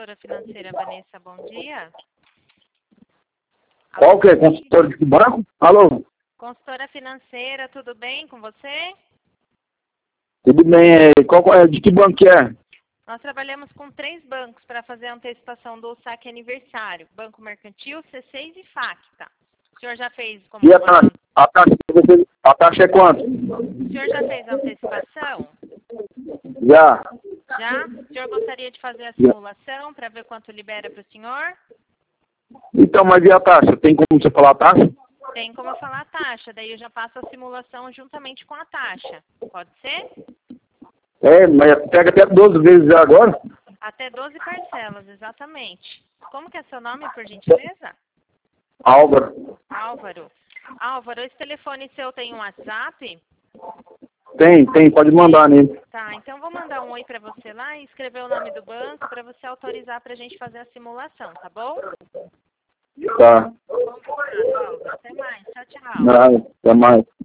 consultora financeira Vanessa, bom dia. Qual que é? Consultor de banco? Alô? Consultora financeira, tudo bem com você? Tudo bem. De que banco que é? Nós trabalhamos com 3 bancos para fazer a antecipação do saque aniversário. Banco Mercantil, C6 e Facta. O senhor já fez como... E a taxa? A taxa é quanto? O senhor já fez a antecipação? Já. Já? O senhor gostaria de fazer a simulação para ver quanto libera para o senhor? Então, mas e a taxa? Tem como você falar a taxa? Tem como eu falar a taxa, daí eu já passo a simulação juntamente com a taxa. Pode ser? Mas pega até 12 vezes já agora? Até 12 parcelas, exatamente. Como que é seu nome, por gentileza? Álvaro. Álvaro. Álvaro, esse telefone seu tem um WhatsApp? Tem, pode mandar nele. Tá, então vou mandar um oi pra você lá e escrever o nome do banco pra você autorizar pra gente fazer a simulação, tá bom? Tá. Combinado, Álvaro. Até mais. Tchau, tchau. Nada, até mais.